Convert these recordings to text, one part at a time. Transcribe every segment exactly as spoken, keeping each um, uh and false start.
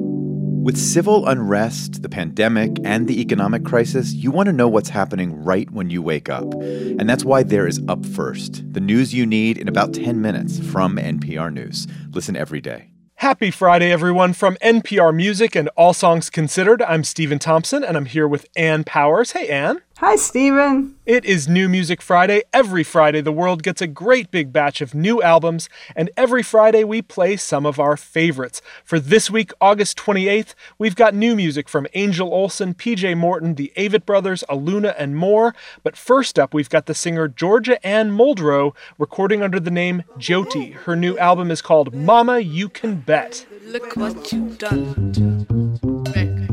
With civil unrest, the pandemic, and the economic crisis, you want to know what's happening right when you wake up. And that's why there is Up First, the news you need in about ten minutes from N P R News. Listen every day. Happy Friday, everyone. From N P R Music and All Songs Considered, I'm Stephen Thompson, and I'm here with Ann Powers. Hey, Ann. Hi, Stephen. It is New Music Friday. Every Friday, the world gets a great big batch of new albums, and every Friday, we play some of our favorites. For this week, August twenty-eighth, we've got new music from Angel Olsen, P J Morton, the Avett Brothers, Aluna, and more. But first up, we've got the singer Georgia Ann Muldrow recording under the name Jyoti. Her new album is called Mama, You Can Bet. Look what you've done to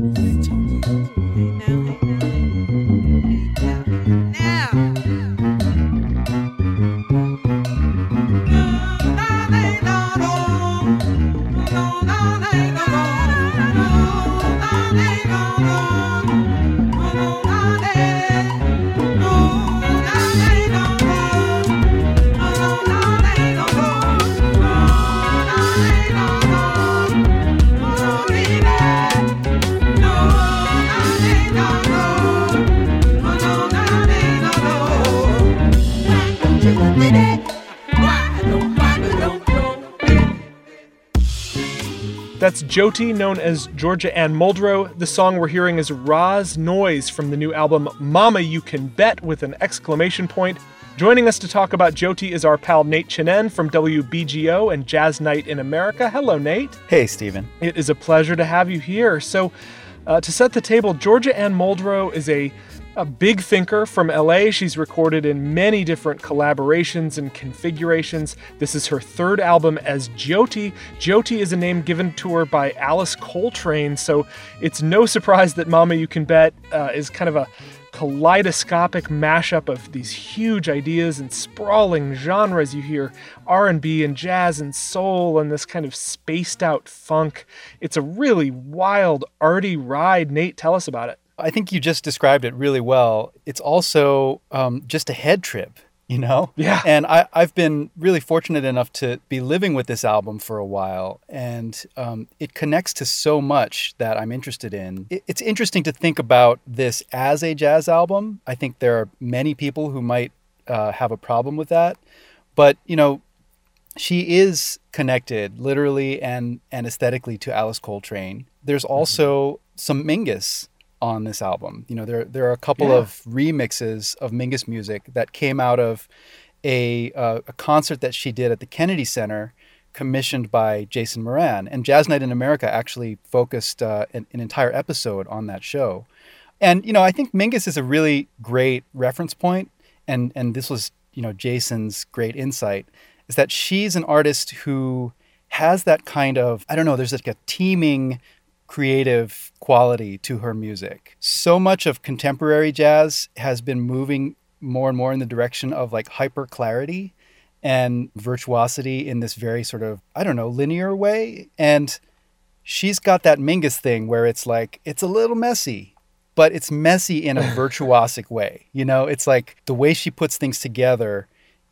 That's Jyoti, known as Georgia Ann Muldrow. The song we're hearing is Ra's Noise from the new album Mama You Can Bet with an exclamation point. Joining us to talk about Jyoti is our pal Nate Chinen from W B G O and Jazz Night in America. Hello, Nate. Hey, Stephen. It is a pleasure to have you here. So, uh, to set the table, Georgia Ann Muldrow is a A big thinker from L A. She's recorded in many different collaborations and configurations. This is her third album as Jyoti. Jyoti is a name given to her by Alice Coltrane, so it's no surprise that Mama You Can Bet uh, is kind of a kaleidoscopic mashup of these huge ideas and sprawling genres. You hear R and B and jazz and soul and this kind of spaced out funk. It's a really wild, arty ride. Nate, tell us about it. I think you just described it really well. It's also um, just a head trip, you know? Yeah. And I, I've been really fortunate enough to be living with this album for a while, and um, it connects to so much that I'm interested in. It, it's interesting to think about this as a jazz album. I think there are many people who might uh, have a problem with that. But, you know, she is connected literally and, and aesthetically to Alice Coltrane. There's also mm-hmm. some Mingus on this album. You know, there there are a couple yeah. of remixes of Mingus music that came out of a uh, a concert that she did at the Kennedy Center, commissioned by Jason Moran. And Jazz Night in America actually focused uh, an, an entire episode on that show. And, you know, I think Mingus is a really great reference point, and and this was, you know, Jason's great insight, is that she's an artist who has that kind of, I don't know, there's like a teeming creative quality to her music. So much of contemporary jazz has been moving more and more in the direction of like hyper clarity and virtuosity in this very sort of, I don't know, linear way. And she's got that Mingus thing where it's like, it's a little messy, but it's messy in a virtuosic way. You know, it's like the way she puts things together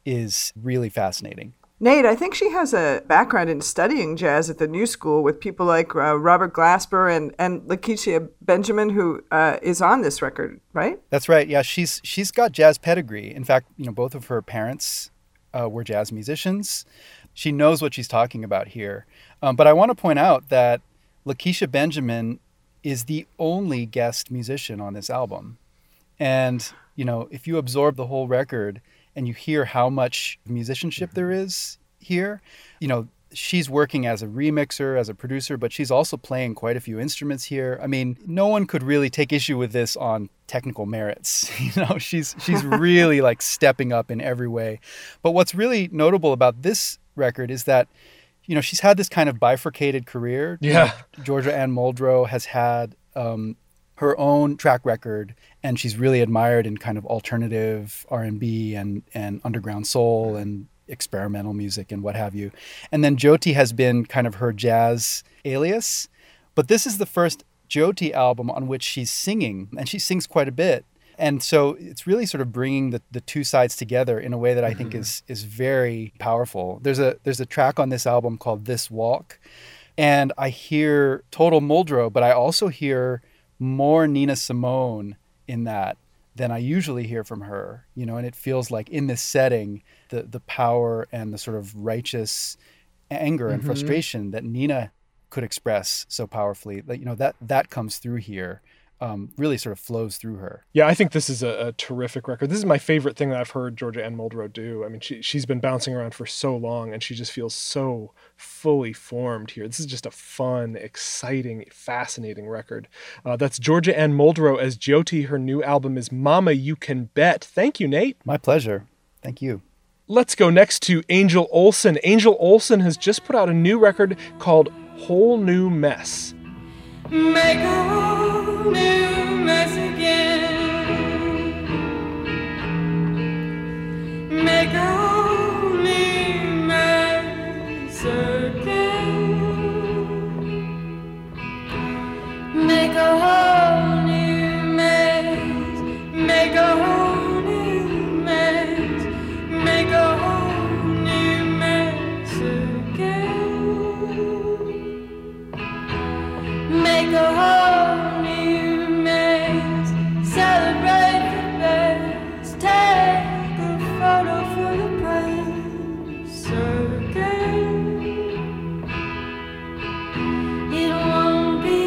is really fascinating. Nate, I think she has a background in studying jazz at the New School with people like uh, Robert Glasper and, and Lakecia Benjamin, who uh, is on this record, right? That's right. Yeah, she's she's got jazz pedigree. In fact, you know, both of her parents uh, were jazz musicians. She knows what she's talking about here. Um, but I want to point out that Lakecia Benjamin is the only guest musician on this album. And, you know, if you absorb the whole record and you hear how much musicianship there is here, you know, she's working as a remixer, as a producer, but she's also playing quite a few instruments here. I mean, no one could really take issue with this on technical merits. You know, she's she's really like stepping up in every way. But what's really notable about this record is that, you know, she's had this kind of bifurcated career. Yeah. Georgia Ann Muldrow has had um, her own track record, and she's really admired in kind of alternative R and B and, and underground soul and experimental music and what have you. And then Jyoti has been kind of her jazz alias. But this is the first Jyoti album on which she's singing, and she sings quite a bit. And so it's really sort of bringing the, the two sides together in a way that I think mm-hmm. is is very powerful. There's a there's a track on this album called This Walk And I hear total Muldrow, but I also hear more Nina Simone in that than I usually hear from her, you know, and it feels like in this setting, the the power and the sort of righteous anger and mm-hmm. frustration that Nina could express so powerfully, that, you know, that that comes through here. Um, really sort of flows through her. Yeah, I think this is a, a terrific record. This is my favorite thing that I've heard Georgia Ann Muldrow do. I mean, she, she's been bouncing around for so long, and she just feels so fully formed here. This is just a fun, exciting, fascinating record. Uh, that's Georgia Ann Muldrow as Jyoti. Her new album is Mama You Can Bet. Thank you, Nate. My pleasure. Thank you. Let's go next to Angel Olsen. Angel Olsen has just put out a new record called Whole New Mess. Make a whole new mess again. Make a whole new mess again. Make a whole new mess. Make a whole new mess. Make a whole new mess again. Make a whole new mess. Celebrate the best. Take a photo for the press again. It won't be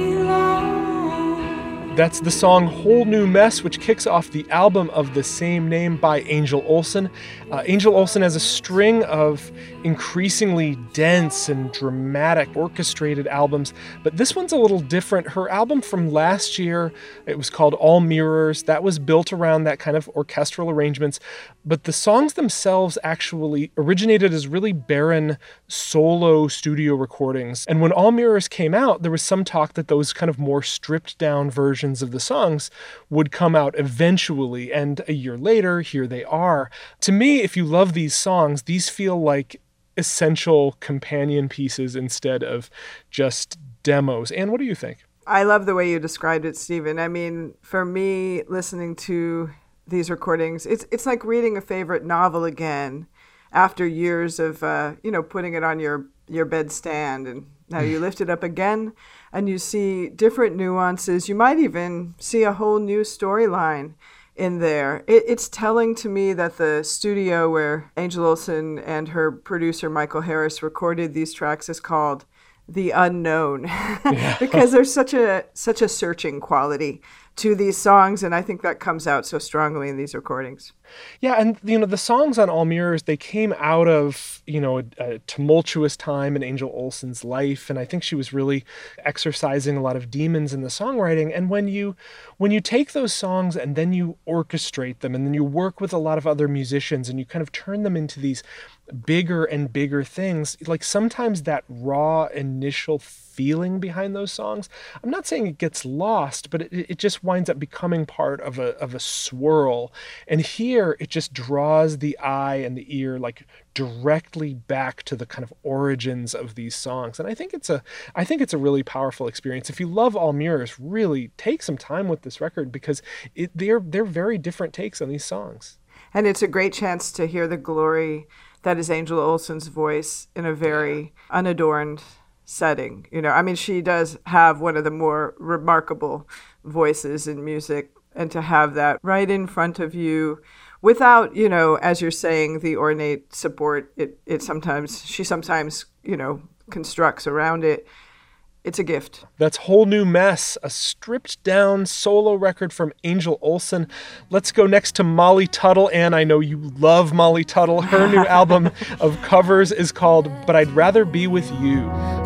long. That's the song Whole New Mess, which kicks off the album of the same name by Angel Olsen. Uh, Angel Olsen has a string of increasingly dense and dramatic orchestrated albums, but this one's a little different. Her album from last year, it was called All Mirrors. That was built around that kind of orchestral arrangements, but the songs themselves actually originated as really barren solo studio recordings. And when All Mirrors came out, there was some talk that those kind of more stripped down versions of the songs would come out eventually, and a year later, here they are. To me, if you love these songs, these feel like essential companion pieces instead of just demos. Anne, what do you think? I love the way you described it, Stephen. I mean, for me, listening to these recordings, it's it's like reading a favorite novel again after years of, uh, you know, putting it on your, your bedstand, and now you lift it up again and you see different nuances. You might even see a whole new storyline in there. It, it's telling to me that the studio where Angel Olsen and her producer Michael Harris recorded these tracks is called The Unknown, yeah. because there's such a such a searching quality to these songs, and I think that comes out so strongly in these recordings. Yeah, and you know, the songs on All Mirrors, they came out of, you know, a, a tumultuous time in Angel Olsen's life, and I think she was really exercising a lot of demons in the songwriting. And when you when you take those songs and then you orchestrate them, and then you work with a lot of other musicians, and you kind of turn them into these bigger and bigger things, like sometimes that raw initial feeling behind those songs, I'm not saying it gets lost, but it, it just winds up becoming part of a of a swirl. And here it just draws the eye and the ear like directly back to the kind of origins of these songs. And I think it's a I think it's a really powerful experience. If you love All Mirrors, really take some time with this record, because it, they're they're very different takes on these songs. And it's a great chance to hear the glory that is Angel Olsen's voice in a very unadorned setting. You know, I mean, she does have one of the more remarkable voices in music, and to have that right in front of you without, you know, as you're saying, the ornate support it, it sometimes, she sometimes, you know, constructs around it. It's a gift. That's Whole New Mess, a stripped down solo record from Angel Olsen. Let's go next to Molly Tuttle. And I know you love Molly Tuttle. Her new album of covers is called But I'd Rather Be With You.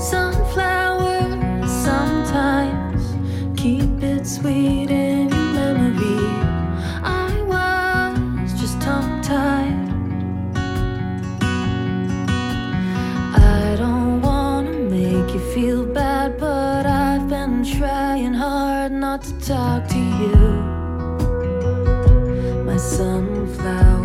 Sunflowers sometimes keep it sweet in your memory. I was just tongue-tied. I don't want to make you feel bad, but I've been trying hard not to talk to you, my sunflower.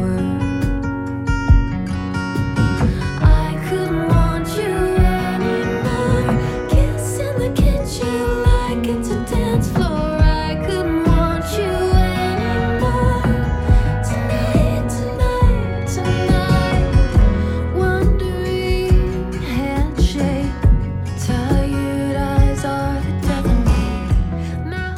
I couldn't want you anymore. Kiss in the kitchen like it's a dance floor. I couldn't want you anymore. Tonight, tonight, tonight. Wondering handshake.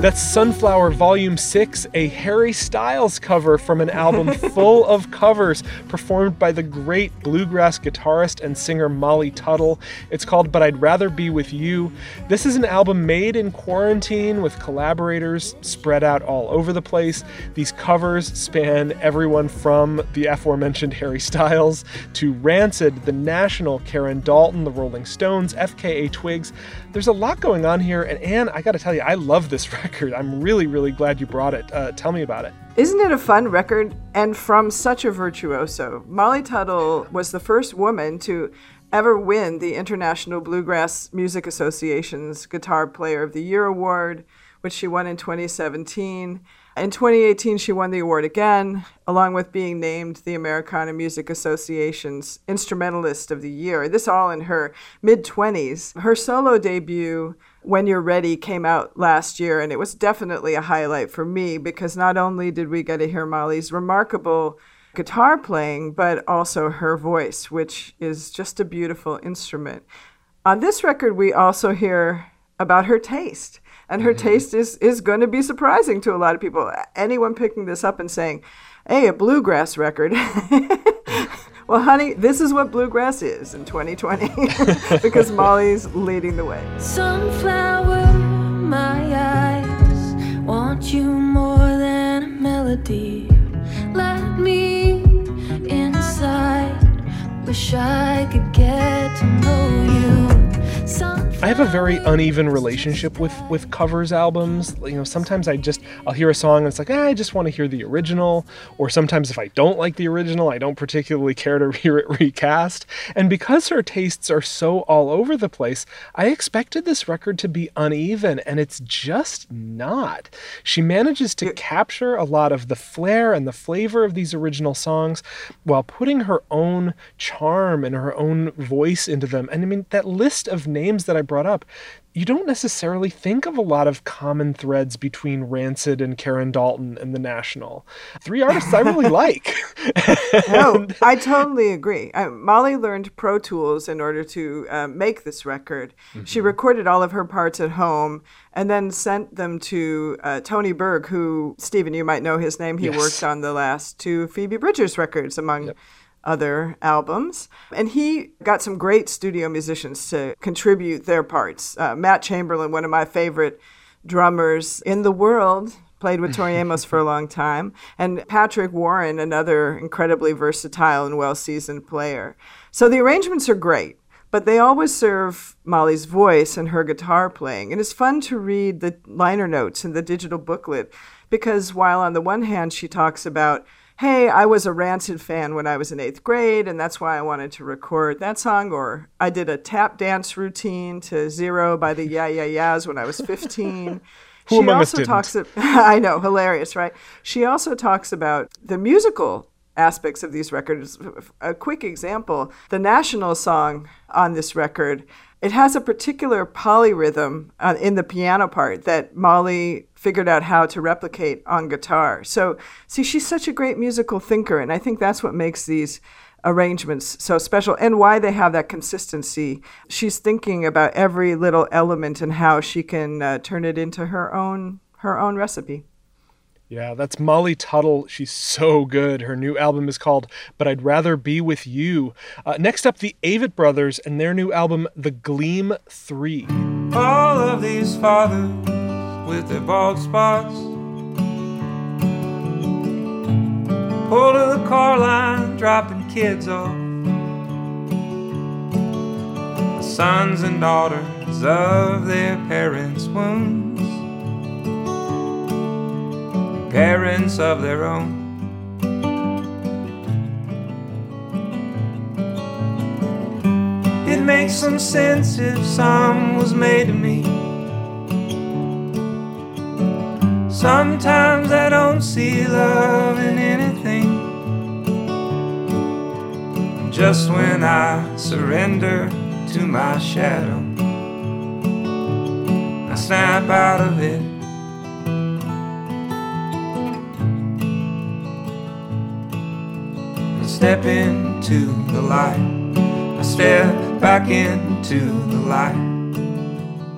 That's Sunflower Volume six, a Harry Styles cover from an album full of covers performed by the great bluegrass guitarist and singer Molly Tuttle. It's called But I'd Rather Be With You. This is an album made in quarantine with collaborators spread out all over the place. These covers span everyone from the aforementioned Harry Styles to Rancid, The National, Karen Dalton, The Rolling Stones, F K A Twigs. There's a lot going on here, and Anne, I gotta tell you, I love this record. I'm really, really glad you brought it. Uh, tell me about it. Isn't it a fun record? And from such a virtuoso. Molly Tuttle was the first woman to ever win the International Bluegrass Music Association's Guitar Player of the Year award, which she won in twenty seventeen. In twenty eighteen, she won the award again, along with being named the Americana Music Association's Instrumentalist of the Year. This all in her mid-twenties. Her solo debut, When You're Ready, came out last year, and it was definitely a highlight for me because not only did we get to hear Molly's remarkable guitar playing, but also her voice, which is just a beautiful instrument. On this record, we also hear about her taste. And her mm-hmm. taste is, is going to be surprising to a lot of people. Anyone picking this up and saying, hey, a bluegrass record. Well, honey, this is what bluegrass is in twenty twenty because Molly's leading the way. Sunflower, my eyes want you more than a melody. Let me inside. Wish I could get to know you. I have a very uneven relationship with, with covers albums. You know, sometimes I just, I'll hear a song and it's like, eh, I just want to hear the original. Or sometimes if I don't like the original, I don't particularly care to hear it recast. And because her tastes are so all over the place, I expected this record to be uneven, and it's just not. She manages to capture a lot of the flair and the flavor of these original songs while putting her own charm and her own voice into them. And I mean, that list of names that I brought up, you don't necessarily think of a lot of common threads between Rancid and Karen Dalton and The National. Three artists I really like. No, I totally agree. I, Molly learned Pro Tools in order to uh, make this record. Mm-hmm. She recorded all of her parts at home and then sent them to uh, Tony Berg, who, Stephen, you might know his name. He yes. worked on the last two Phoebe Bridgers records, among yep. other albums. And he got some great studio musicians to contribute their parts. Uh, Matt Chamberlain, one of my favorite drummers in the world, played with Tori Amos for a long time. And Patrick Warren, another incredibly versatile and well-seasoned player. So the arrangements are great, but they always serve Molly's voice and her guitar playing. And it's fun to read the liner notes in the digital booklet because while on the one hand she talks about, hey, I was a Rancid fan when I was in eighth grade, and that's why I wanted to record that song. Or I did a tap dance routine to Zero by the Yeah Yeah Yeahs when I was fifteen. Who she among us also didn't? talks. I know, hilarious, right? She also talks about the musical aspects of these records. A quick example: the national song on this record. It has a particular polyrhythm uh, in the piano part that Molly figured out how to replicate on guitar. So, see, she's such a great musical thinker, and I think that's what makes these arrangements so special and why they have that consistency. She's thinking about every little element and how she can uh, turn it into her own her own recipe. Yeah, that's Molly Tuttle. She's so good. Her new album is called But I'd Rather Be With You. Uh, next up, the Avett Brothers and their new album, The Gleam three. All of these fathers with their bald spots pull to the car line, dropping kids off. The sons and daughters of their parents' wounds, parents of their own. It makes some sense if some was made to me. Sometimes I don't see love in anything. Just when I surrender to my shadow, I snap out of it. Step into the light. I step back into the light.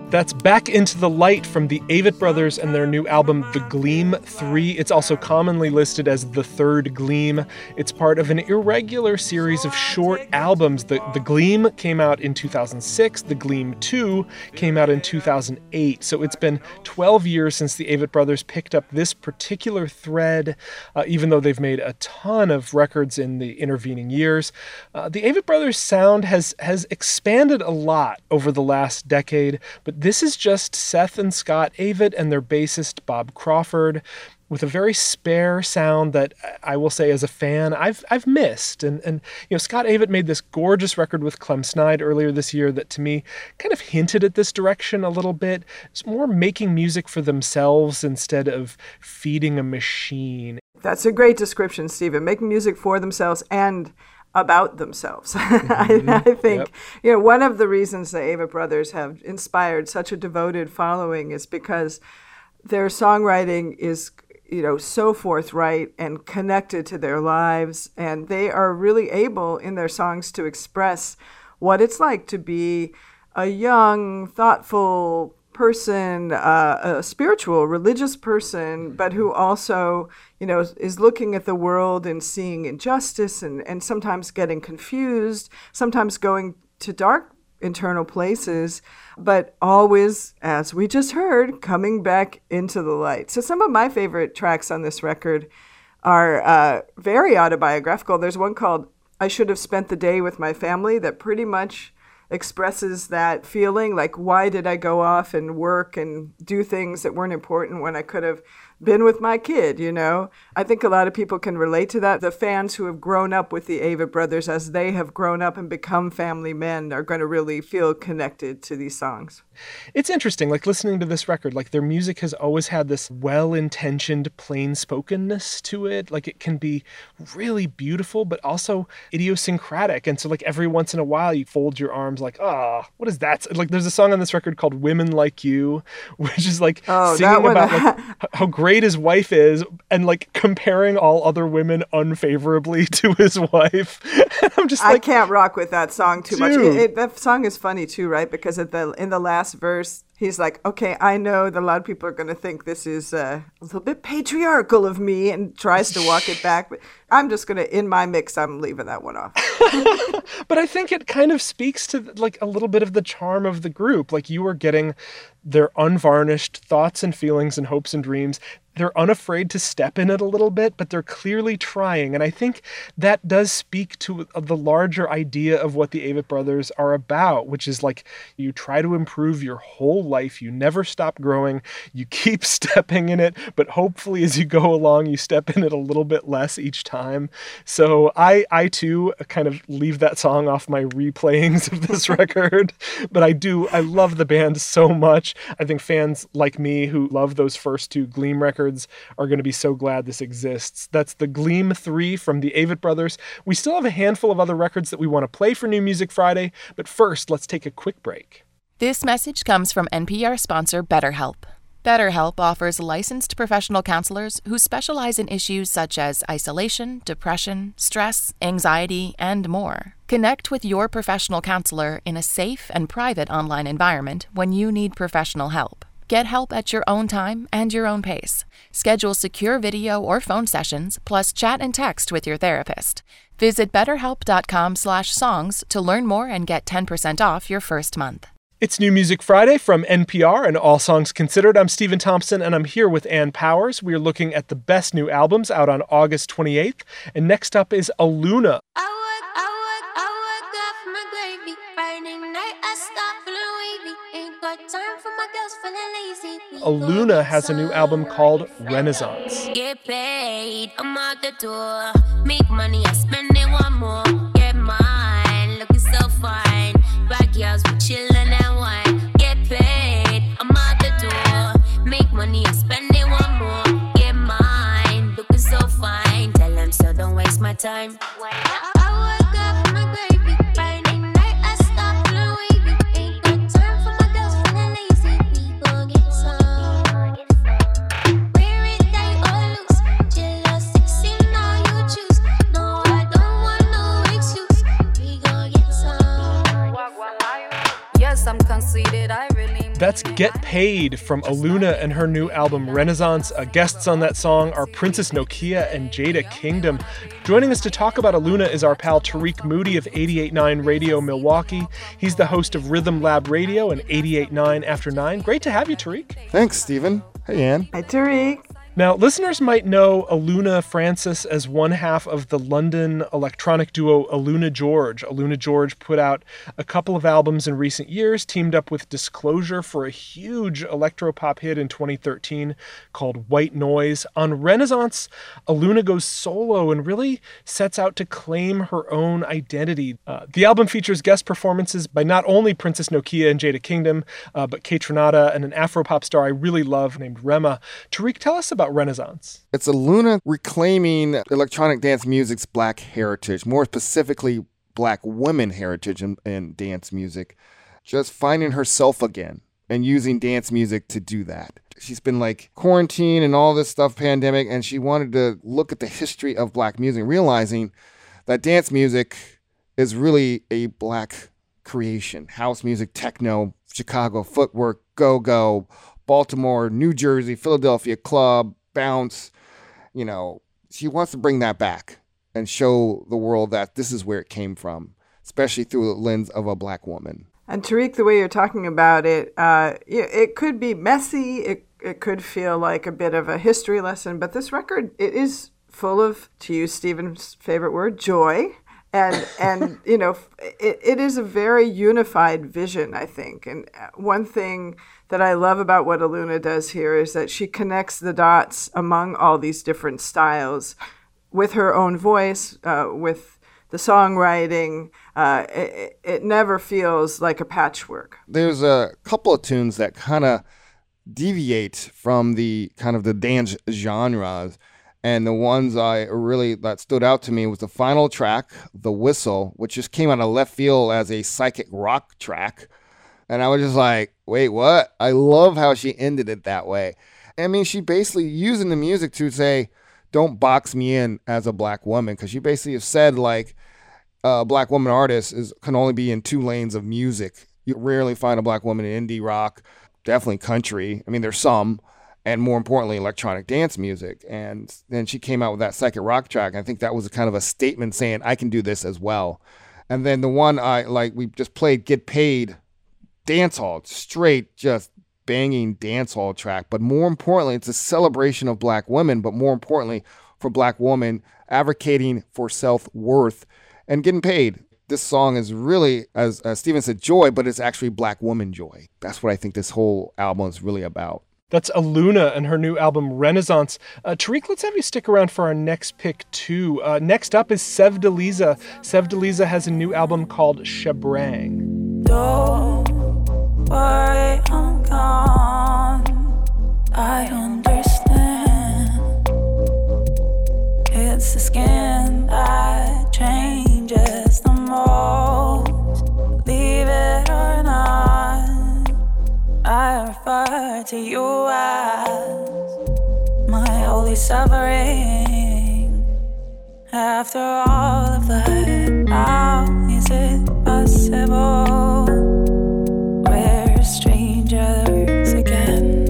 That's Back Into the Light from the Avett Brothers and their new album, The Gleam three. It's also commonly listed as The Third Gleam. It's part of an irregular series of short albums. The, the Gleam came out in two thousand six. The Gleam two came out in two thousand eight. So it's been twelve years since the Avett Brothers picked up this particular thread, uh, even though they've made a ton of records in the intervening years. Uh, the Avett Brothers sound has, has expanded a lot over the last decade, but this is just Seth and Scott Avett and their bassist Bob Crawford with a very spare sound that I will say as a fan I've I've missed. And and you know, Scott Avett made this gorgeous record with Clem Snide earlier this year that to me kind of hinted at this direction a little bit. It's more making music for themselves instead of feeding a machine. That's a great description, Stephen. Making music for themselves and about themselves. Mm-hmm. I, I think, yep. you know, one of the reasons the Avett Brothers have inspired such a devoted following is because their songwriting is, you know, so forthright and connected to their lives, and they are really able in their songs to express what it's like to be a young, thoughtful person, uh, a spiritual, religious person, but who also, you know, is looking at the world and seeing injustice and, and sometimes getting confused, sometimes going to dark internal places, but always, as we just heard, coming back into the light. So some of my favorite tracks on this record are uh, very autobiographical. There's one called I Should Have Spent the Day with My Family that pretty much expresses that feeling, like, why did I go off and work and do things that weren't important when I could have been with my kid, you know? I think a lot of people can relate to that. The fans who have grown up with the Avett Brothers as they have grown up and become family men are going to really feel connected to these songs. It's interesting, like listening to this record, like their music has always had this well-intentioned plain-spokenness to it. Like it can be really beautiful, but also idiosyncratic. And so like every once in a while you fold your arms like, ah, oh, what is that? Like there's a song on this record called Women Like You, which is like oh, singing about like how great his wife is and like comparing all other women unfavorably to his wife. And I'm just like, I can't rock with that song too dude. much. It, it, that song is funny too, right? Because at the in the last verse, he's like, okay, I know that a lot of people are going to think this is uh, a little bit patriarchal of me, and tries to walk it back. But I'm just going to, in my mix, I'm leaving that one off. But I think it kind of speaks to like a little bit of the charm of the group. Like you are getting their unvarnished thoughts and feelings and hopes and dreams. They're unafraid to step in it a little bit, but they're clearly trying. And I think that does speak to the larger idea of what the Avett Brothers are about, which is like you try to improve your whole life. You never stop growing. You keep stepping in it, but hopefully as you go along, you step in it a little bit less each time. So I, I too kind of leave that song off my replayings of this record, but I do, I love the band so much. I think fans like me who love those first two Gleam records are going to be so glad this exists. That's the Gleam three from the Avett Brothers. We still have a handful of other records that we want to play for New Music Friday, but first, let's take a quick break. This message comes from N P R sponsor BetterHelp. BetterHelp offers licensed professional counselors who specialize in issues such as isolation, depression, stress, anxiety, and more. Connect with your professional counselor in a safe and private online environment when you need professional help. Get help at your own time and your own pace. Schedule secure video or phone sessions, plus chat and text with your therapist. Visit betterhelp.com slash songs to learn more and get ten percent off your first month. It's New Music Friday from N P R and All Songs Considered. I'm Stephen Thompson, and I'm here with Ann Powers. We are looking at the best new albums out on August twenty-eighth. And next up is Aluna. I work, I work, I work up for my gravy. Friday night, I stop feeling wavy. Ain't got time for my girls feeling lazy. Aluna has a new album called Renaissance. Get paid, I'm out the door. Make money, I spend it one more. Get mine, looking so fine. Backyards, we chillin' and wine. Get paid, I'm out the door. Make money, I spend it one more. Get mine, looking so fine. Tell them so, don't waste my time. I, I wake up for my gravy. Friday night, I stop feeling wavy. Ain't got time for my girls feeling lazy. We gon' get some. Wear it tight or loose. Chill or sixteen, all you choose. No, I don't want no excuse. We gon' get some. Yes, I'm conceited, I really mean That That's Get Paid from Aluna and her new album Renaissance. Uh, guests on that song are Princess Nokia and Jada Kingdom. Joining us to talk about Aluna is our pal Tariq Moody of eighty-eight point nine Radio Milwaukee. He's the host of Rhythm Lab Radio and eighty-eight point nine After nine. Great to have you, Tariq. Thanks, Stephen. Hey, Ann. Hi, Tariq. Now, listeners might know Aluna Francis as one half of the London electronic duo Aluna George. Aluna George put out a couple of albums in recent years, teamed up with Disclosure for a huge electropop hit in twenty thirteen called White Noise. On Renaissance, Aluna goes solo and really sets out to claim her own identity. Uh, the album features guest performances by not only Princess Nokia and Jada Kingdom, uh, but Kaytranada and an Afropop star I really love named Rema. Tariq, tell us about Renaissance. It's Aluna reclaiming electronic dance music's Black heritage, more specifically Black women heritage in, in dance music, just finding herself again and using dance music to do that. She's been like quarantine and all this stuff, pandemic, and she wanted to look at the history of Black music, realizing that dance music is really a Black creation. House music, techno, Chicago, footwork, go-go, Baltimore, New Jersey, Philadelphia club, bounce. You know, she wants to bring that back and show the world that this is where it came from, especially through the lens of a Black woman. And Tariq, the way you're talking about it, uh, it could be messy. It it could feel like a bit of a history lesson, but this record, it is full of, to use Stephen's favorite word, joy. And, and you know, it, it is a very unified vision, I think. And one thing that I love about what Aluna does here is that she connects the dots among all these different styles with her own voice, uh, with the songwriting. Uh, it, it never feels like a patchwork. There's a couple of tunes that kind of deviate from the kind of the dance genres. And the ones I really, that stood out to me was the final track, The Whistle, which just came out of left field as a psychic rock track. And I was just like, wait, what? I love how she ended it that way. I mean, she basically using the music to say, don't box me in as a Black woman. Because she basically have said, like, a Black woman artist is can only be in two lanes of music. You rarely find a Black woman in indie rock, definitely country. I mean, there's some. And more importantly, electronic dance music. And then she came out with that second rock track. I think that was a kind of a statement saying, I can do this as well. And then the one I like, we just played Get Paid, dance hall, straight, just banging dance hall track. But more importantly, it's a celebration of Black women, but more importantly, for Black women advocating for self-worth and getting paid. This song is really, as, as Stephen said, joy, but it's actually Black woman joy. That's what I think this whole album is really about. That's Aluna and her new album, Renaissance. Uh, Tariq, let's have you stick around for our next pick, too. Uh, next up is Sevdaliza. Sevdaliza has a new album called Shebrang. Don't worry, I'm gone. I understand. It's the skin that changes the most. Leave it or not. I refer to you as my holy suffering. After all of that, how is it possible we're strangers again?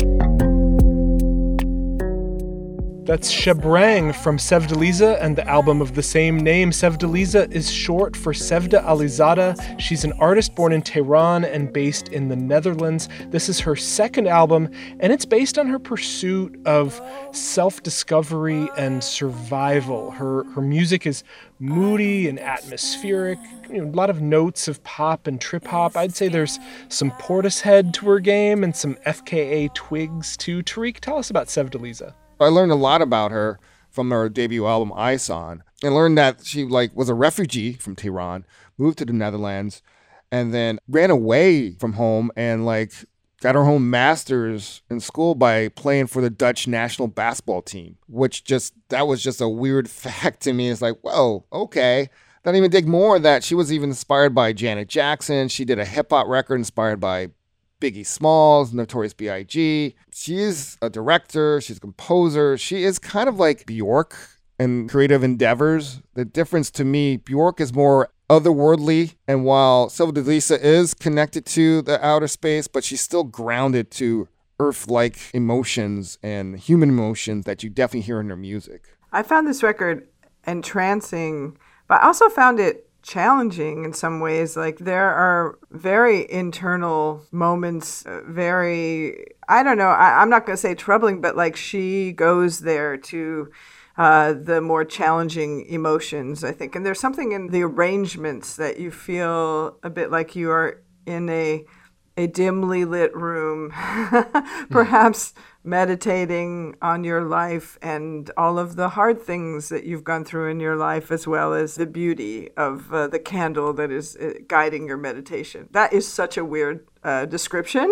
That's Shebrang from Sevdaliza and the album of the same name. Sevdaliza is short for Sevda Alizada. She's an artist born in Tehran and based in the Netherlands. This is her second album, and it's based on her pursuit of self-discovery and survival. Her her music is moody and atmospheric, you know, a lot of notes of pop and trip-hop. I'd say there's some Portishead to her game and some F K A twigs too. Tariq, tell us about Sevdaliza. I learned a lot about her from her debut album, Ison, and learned that she like was a refugee from Tehran, moved to the Netherlands, and then ran away from home and like got her own master's in school by playing for the Dutch national basketball team, which just, that was just a weird fact to me. It's like, whoa, okay. Then even dig more that she was even inspired by Janet Jackson. She did a hip hop record inspired by Biggie Smalls, Notorious B I G She is a director. She's a composer. She is kind of like Bjork in creative endeavors. The difference to me, Bjork is more otherworldly. And while Sevdaliza is connected to the outer space, but she's still grounded to Earth-like emotions and human emotions that you definitely hear in her music. I found this record entrancing, but I also found it challenging in some ways. Like, there are very internal moments, uh, very, I don't know, I, I'm not going to say troubling, but like she goes there to uh, the more challenging emotions, I think. And there's something in the arrangements that you feel a bit like you are in a a dimly lit room, perhaps meditating on your life and all of the hard things that you've gone through in your life, as well as the beauty of uh, the candle that is uh, guiding your meditation. That is such a weird uh, description.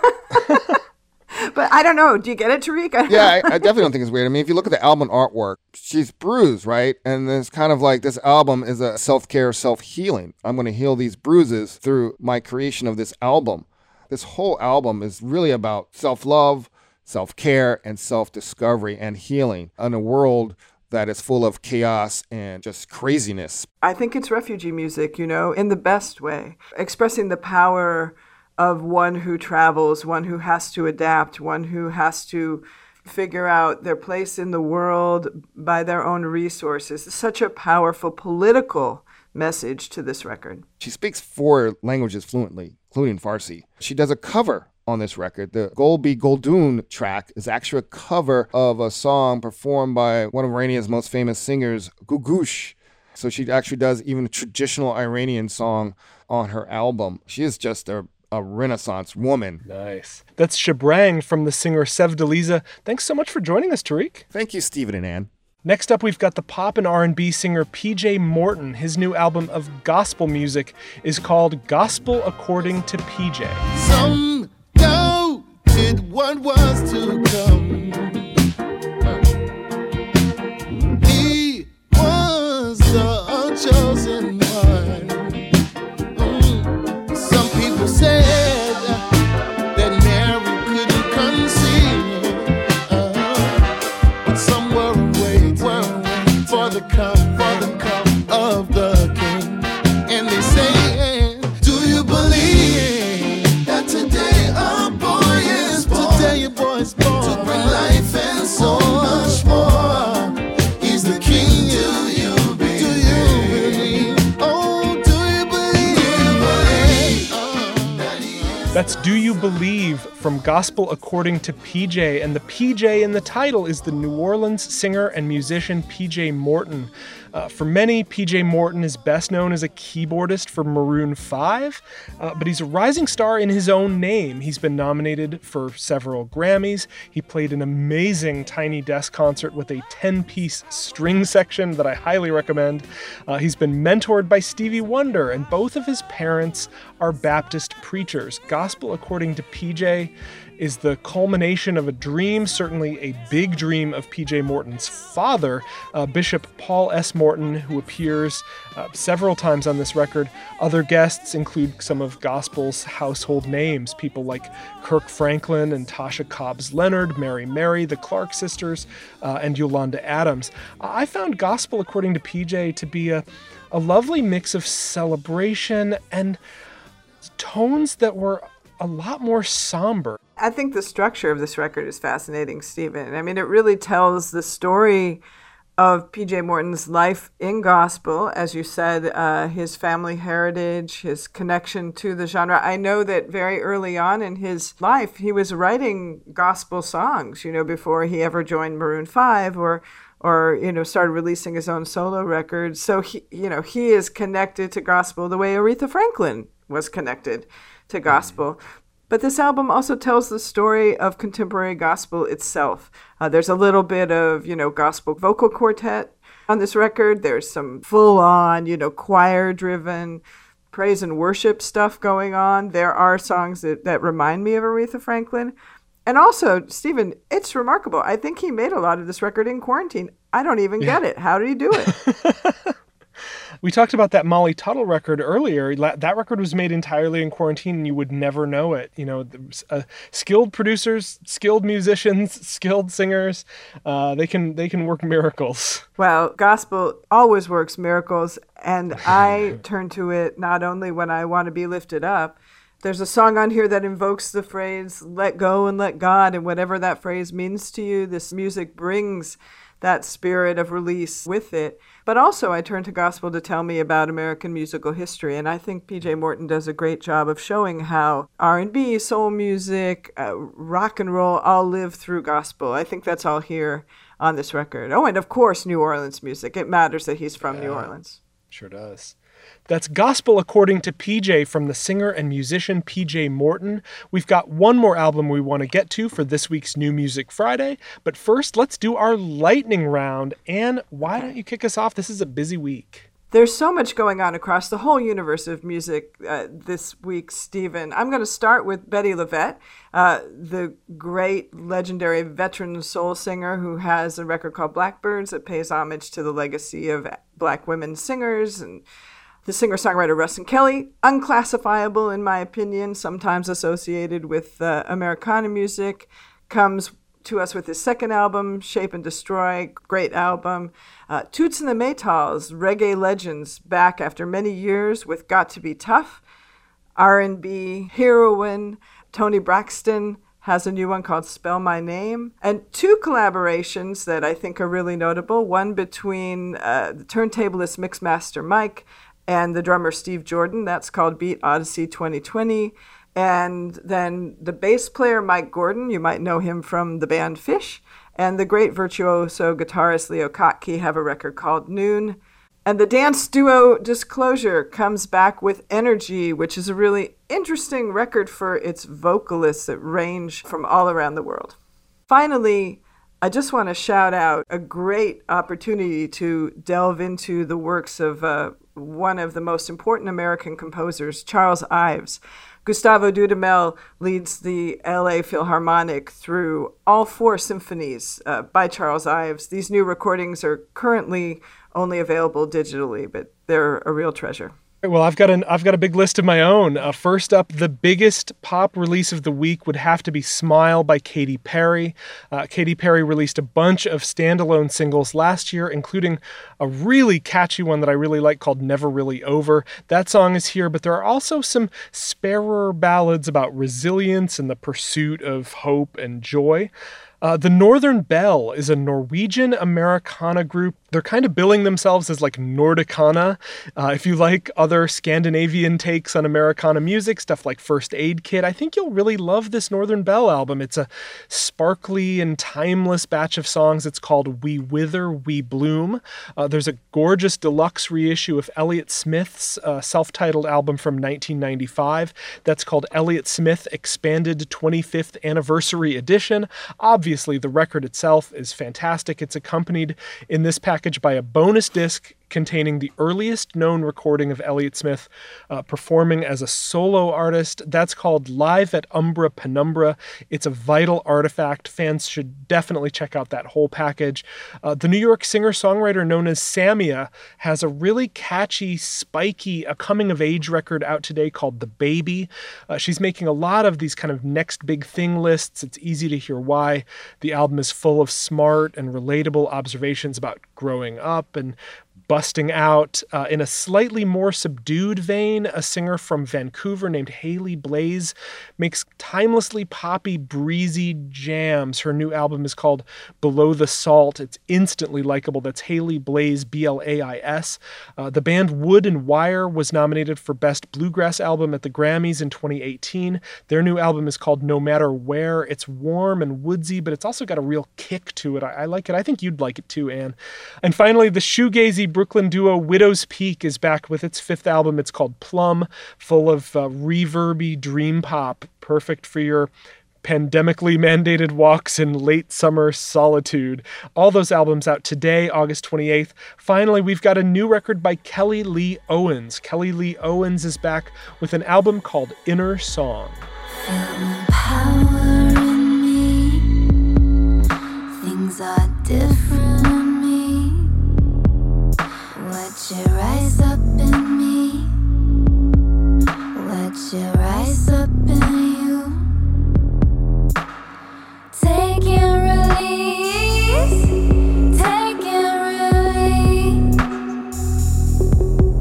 But I don't know. Do you get it, Tariq? I yeah, I, I definitely don't think it's weird. I mean, if you look at the album artwork, she's bruised, right? And it's kind of like this album is a self-care, self-healing. I'm going to heal these bruises through my creation of this album. This whole album is really about self-love, self-care, and self-discovery and healing in a world that is full of chaos and just craziness. I think it's refugee music, you know, in the best way, expressing the power of one who travels, one who has to adapt, one who has to figure out their place in the world by their own resources. It's such a powerful political message to this record. She speaks four languages fluently, including Farsi. She does a cover on this record. The Golbi Goldun track is actually a cover of a song performed by one of Iranian's most famous singers, Gugush. So she actually does even a traditional Iranian song on her album. She is just a a Renaissance woman. Nice. That's Shabrang from the singer Sevdaliza. Thanks so much for joining us, Tariq. Thank you, Stephen and Ann. Next up, we've got the pop and R and B singer P J Morton. His new album of gospel music is called Gospel According to P J. Some doubted what was to come. He was the chosen one. Mm. Some people said that Mary couldn't conceive, uh, but some were waiting for the come, for the come of the King. And they say, do you believe that today a boy is born? Today a boy is born to bring life and so much more. He's the King. Do you believe? Do you believe? Oh, do you believe? Do you believe? Oh, that he is. That's Do You Believe from Gospel According to P J. And the P J in the title is the New Orleans singer and musician P J Morton. Uh, for many, P J Morton is best known as a keyboardist for Maroon five, uh, but he's a rising star in his own name. He's been nominated for several Grammys. He played an amazing Tiny Desk concert with a ten-piece string section that I highly recommend. Uh, he's been mentored by Stevie Wonder, and both of his parents are Baptist preachers. Gospel According to P J is the culmination of a dream, certainly a big dream of P J Morton's father, uh, Bishop Paul S. Morton, who appears uh, several times on this record. Other guests include some of gospel's household names, people like Kirk Franklin and Tasha Cobbs Leonard, Mary Mary, the Clark sisters, uh, and Yolanda Adams. I found Gospel According to P J to be a, a lovely mix of celebration and tones that were a lot more somber. I think the structure of this record is fascinating, Stephen. I mean, it really tells the story of P J Morton's life in gospel, as you said, uh, his family heritage, his connection to the genre. I know that very early on in his life, he was writing gospel songs, you know, before he ever joined Maroon five or or, you know, started releasing his own solo records. So, he, you know, he is connected to gospel the way Aretha Franklin was connected to gospel. But this album also tells the story of contemporary gospel itself. Uh, there's a little bit of, you know, gospel vocal quartet on this record. There's some full-on, you know, choir-driven praise and worship stuff going on. There are songs that, that remind me of Aretha Franklin. And also, Stephen, it's remarkable. I think he made a lot of this record in quarantine. I don't even Yeah. get it. How did he do it? We talked about that Molly Tuttle record earlier. La- That record was made entirely in quarantine, and you would never know it. You know, the- uh, skilled producers, skilled musicians, skilled singers, uh, they can they can work miracles. Well, gospel always works miracles. And I turn to it not only when I want to be lifted up. There's a song on here that invokes the phrase, let go and let God, and whatever that phrase means to you, this music brings that spirit of release with it. But also I turn to gospel to tell me about American musical history, and I think P J Morton does a great job of showing how R and B, soul music, uh, rock and roll all live through gospel. I think that's all here on this record. Oh, and of course, New Orleans music. It matters that he's from yeah, New Orleans. Sure does. That's Gospel According to P J from the singer and musician P J Morton. We've got one more album we want to get to for this week's New Music Friday. But first, let's do our lightning round. Anne, why don't you kick us off? This is a busy week. There's so much going on across the whole universe of music uh, this week, Stephen. I'm going to start with Bettye LaVette, uh, the great, legendary veteran soul singer who has a record called Blackbirds that pays homage to the legacy of Black women singers. And the singer-songwriter Rustin Kelly, unclassifiable in my opinion, sometimes associated with uh, Americana music, comes to us with his second album, Shape and Destroy, great album. Uh, Toots and the Maytals, reggae legends, back after many years with Got to Be Tough. R and B heroine Toni Braxton has a new one called Spell My Name. And two collaborations that I think are really notable, one between uh, the turntablist Mixmaster Mike and the drummer Steve Jordan. That's called Beat Odyssey twenty twenty. And then the bass player Mike Gordon, you might know him from the band Fish, and the great virtuoso guitarist Leo Kottke have a record called Noon. And the dance duo Disclosure comes back with Energy, which is a really interesting record for its vocalists that range from all around the world. Finally, I just want to shout out a great opportunity to delve into the works of uh, one of the most important American composers, Charles Ives. Gustavo Dudamel leads the L A Philharmonic through all four symphonies uh, by Charles Ives. These new recordings are currently only available digitally, but they're a real treasure. Well, I've got an I've got a big list of my own. Uh, first up, the biggest pop release of the week would have to be Smile by Katy Perry. Uh, Katy Perry released a bunch of standalone singles last year, including a really catchy one that I really like called Never Really Over. That song is here, but there are also some sparer ballads about resilience and the pursuit of hope and joy. Uh, the Northern Bell is a Norwegian Americana group. They're kind of billing themselves as like Nordicana. Uh, if you like other Scandinavian takes on Americana music, stuff like First Aid Kit, I think you'll really love this Northern Bell album. It's a sparkly and timeless batch of songs. It's called We Wither, We Bloom. Uh, there's a gorgeous deluxe reissue of Elliott Smith's uh, self-titled album from nineteen ninety-five. That's called Elliott Smith Expanded twenty-fifth Anniversary Edition. Obviously, the record itself is fantastic. It's accompanied in this package by a bonus disc containing the earliest known recording of Elliott Smith uh, performing as a solo artist. That's called Live at Umbra Penumbra. It's a vital artifact. Fans should definitely check out that whole package. Uh, the New York singer-songwriter known as Samia has a really catchy, spiky, a coming-of-age record out today called The Baby. Uh, she's making a lot of these kind of next big thing lists. It's easy to hear why. The album is full of smart and relatable observations about growing up and busting out. Uh, in a slightly more subdued vein, a singer from Vancouver named Haley Blaze makes timelessly poppy, breezy jams. Her new album is called Below the Salt. It's instantly likable. That's Haley Blaze, B L A I S. Uh, the band Wood and Wire was nominated for Best Bluegrass Album at the Grammys in twenty eighteen. Their new album is called No Matter Where. It's warm and woodsy, but it's also got a real kick to it. I, I like it. I think you'd like it too, Anne. And finally, the shoegazy Brooklyn duo Widow's Peak is back with its fifth album. It's called Plum, full of uh, reverby dream pop, perfect for your pandemically mandated walks in late summer solitude. All those albums out today, August twenty-eighth. Finally, we've got a new record by Kelly Lee Owens. Kelly Lee Owens is back with an album called Inner Song. Feel the power in me. Things are different in me. Watch it rise up in me. Watch it rise up in you. Take and release. Take and release.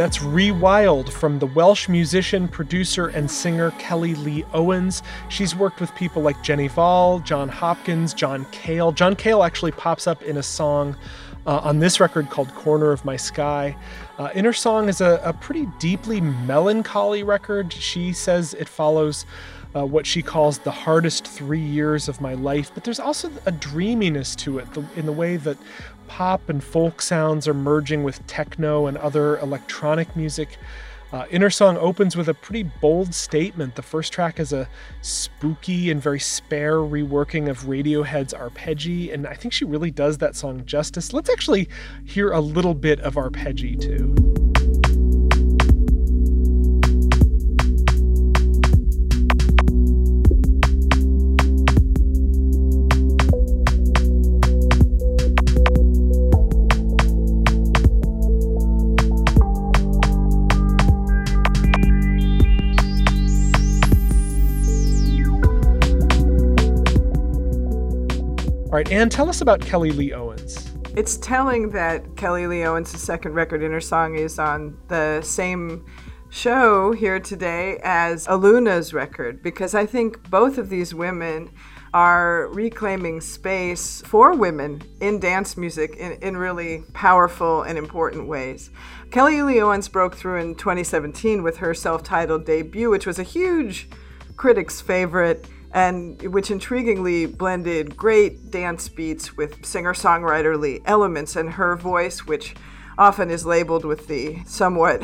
That's Rewild from the Welsh musician, producer, and singer Kelly Lee Owens. She's worked with people like Jenny Val, John Hopkins, John Cale. John Cale actually pops up in a song uh, on this record called Corner of My Sky. Uh, Inner Song is a, a pretty deeply melancholy record. She says it follows Uh, what she calls the hardest three years of my life, but there's also a dreaminess to it the, in the way that pop and folk sounds are merging with techno and other electronic music. Uh, Inner Song opens with a pretty bold statement. The first track is a spooky and very spare reworking of Radiohead's Arpeggi, and I think she really does that song justice. Let's actually hear a little bit of Arpeggi too. All right, Anne, tell us about Kelly Lee Owens. It's telling that Kelly Lee Owens' second record, Inner Song, is on the same show here today as Aluna's record, because I think both of these women are reclaiming space for women in dance music in, in really powerful and important ways. Kelly Lee Owens broke through in twenty seventeen with her self-titled debut, which was a huge critics' favorite, and which intriguingly blended great dance beats with singer-songwriterly elements, and her voice, which often is labeled with the somewhat,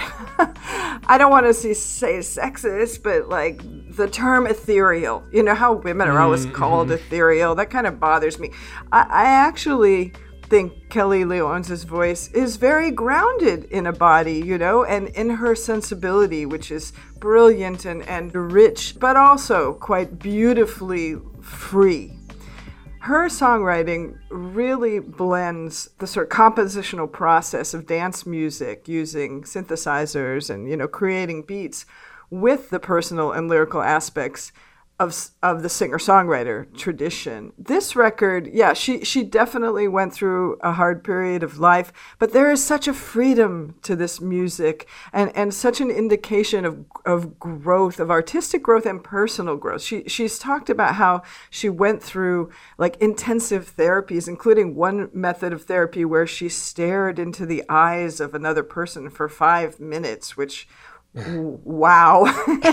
I don't want to say, say sexist, but like the term ethereal. You know how women are always mm-hmm. called ethereal? That kind of bothers me. I, I actually think Kelly Lee Owens' voice is very grounded in a body, you know, and in her sensibility, which is brilliant and, and rich, but also quite beautifully free. Her songwriting really blends the sort of compositional process of dance music using synthesizers and, you know, creating beats with the personal and lyrical aspects of of the singer-songwriter tradition. This record, yeah, she she definitely went through a hard period of life, but there is such a freedom to this music and, and such an indication of of growth, of artistic growth and personal growth. She she's talked about how she went through like intensive therapies, including one method of therapy where she stared into the eyes of another person for five minutes, which wow.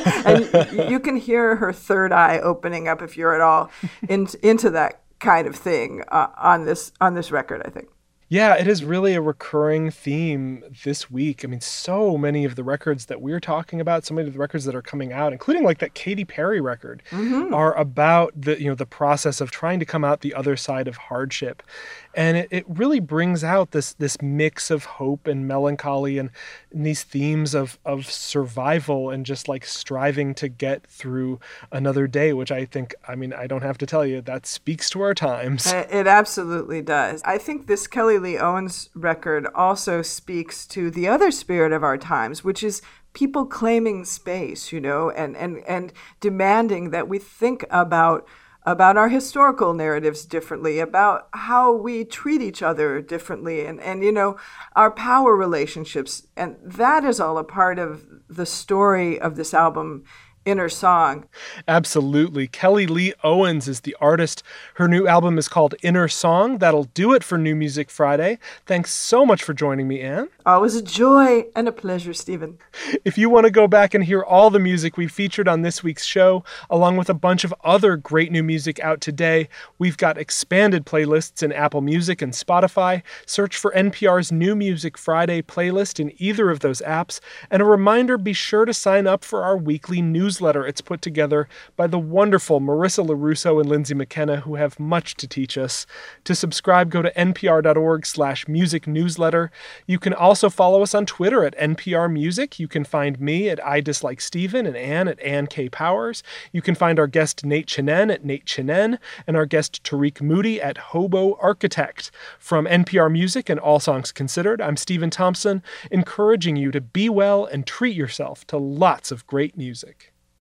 And you can hear her third eye opening up if you're at all in, into that kind of thing uh, on this on this record, I think. Yeah, it is really a recurring theme this week. I mean, so many of the records that we're talking about, so many of the records that are coming out, including like that Katy Perry record, mm-hmm. are about the, you know, the process of trying to come out the other side of hardship. And it, it really brings out this this mix of hope and melancholy and, and these themes of of survival and just like striving to get through another day, which I think, I mean, I don't have to tell you, that speaks to our times. It absolutely does. I think this Kelly Lee Owens record also speaks to the other spirit of our times, which is people claiming space, you know, and, and, and demanding that we think about about our historical narratives differently, about how we treat each other differently, and, and, you know, our power relationships. And that is all a part of the story of this album, Inner Song. Absolutely. Kelly Lee Owens is the artist. Her new album is called Inner Song. That'll do it for New Music Friday. Thanks so much for joining me, Anne. Always a joy and a pleasure, Stephen. If you want to go back and hear all the music we featured on this week's show, along with a bunch of other great new music out today, we've got expanded playlists in Apple Music and Spotify. Search for N P R's New Music Friday playlist in either of those apps. And a reminder, be sure to sign up for our weekly newsletter. It's put together by the wonderful Marissa LaRusso and Lindsay McKenna, who have much to teach us. To subscribe, go to npr.org slash music newsletter. You can also follow us on Twitter at N P R Music. You can find me at I Dislike Steven and Anne at Anne K. Powers. You can find our guest Nate Chinen at Nate Chinen and our guest Tariq Moody at Hobo Architect. From N P R Music and All Songs Considered, I'm Stephen Thompson, encouraging you to be well and treat yourself to lots of great music.